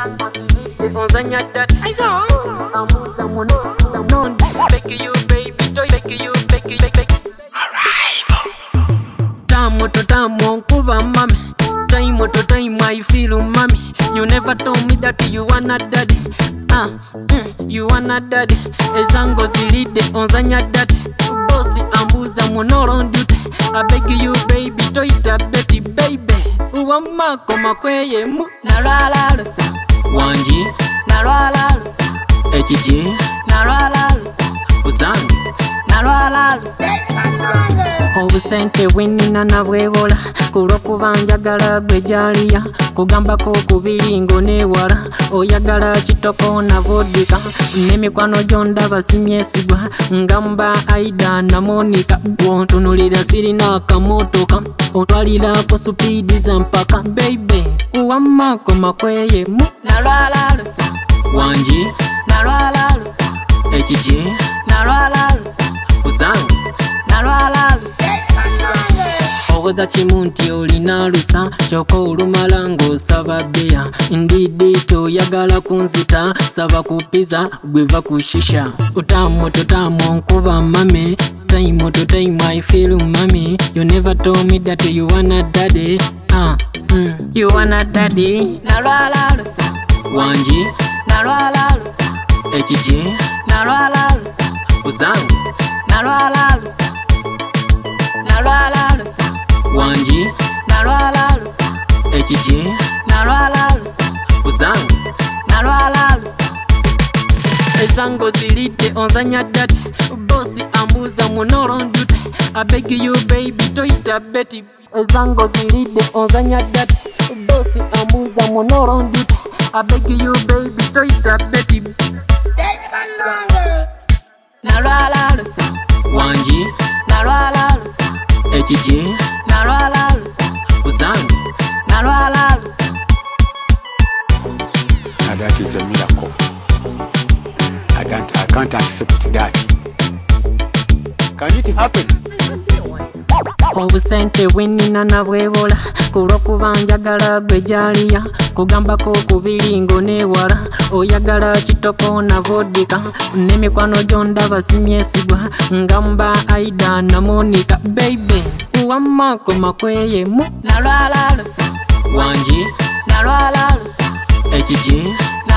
onzanya dati amuza muno beg you baby toy beg you Tamu to tamu kuva mami Time to time I feel mami You never told me that you wanna daddy You wanna daddy Ezango zilide onzanya dati Bossy ambuza munoro ndute I beg you baby toita beti baby Uwamako makweye mu Narwala lusa Wanji Narwala lusa Echiji Narwala lusa Uzangi Narwala lusa Obusente bwenina nabwebola Kulokuba njagala gwe jaliya Kugambako kubiri ngo newala Oyagala kitoko na vodika Nemikwano gyondaba simyesigwa Ngamba Aida na Monica Wontunulira sirina akamotoka Otwalira ko supidi za mpaka Baby uwamako makweye mu Narwala lusa Wanji Narwala lusa Echiji Narwala lusa Uzangi Narwala lusa Ogoza chimunti olina lusa Choko olumala ng'osaba beya Ndidi toyagala kunzita Saba kupiza gweva kushisha Utamu tutamu nkuba mami Time to time I feel mami You never told me that you wanna daddy You wanna daddy Narwala lusa Wanji Narwala lusa Echiji Narwala lusa Uzangi Narwala lusa Narwala lusa Wanji Narwala lusa Echiji Narwala lusa Uzangi Narwala lusa Ezango zilide onzanya dati Bossy ambuza munoro ndute I beg you baby toita beti Ezango zilide onzanya dati Bossy ambuza munoro ndute I beg you baby toita beti Narwala lusa Wanji Narwala lusa Echiji Narwala lusa Uzangi Narwala lusa That is a miracle. I can't accept that. Can it happen? Obusente bwenina nabwebola Kulokuba njagala gwe jaliya Kugambako kubiri ngo newala Oyagala kitoko na vodika Nemikwano gyondaba simyesigwa Ngamba Aida na Monica Baby uwamako makweye mu Narwala lusa Wanji Narwala lusa Echiji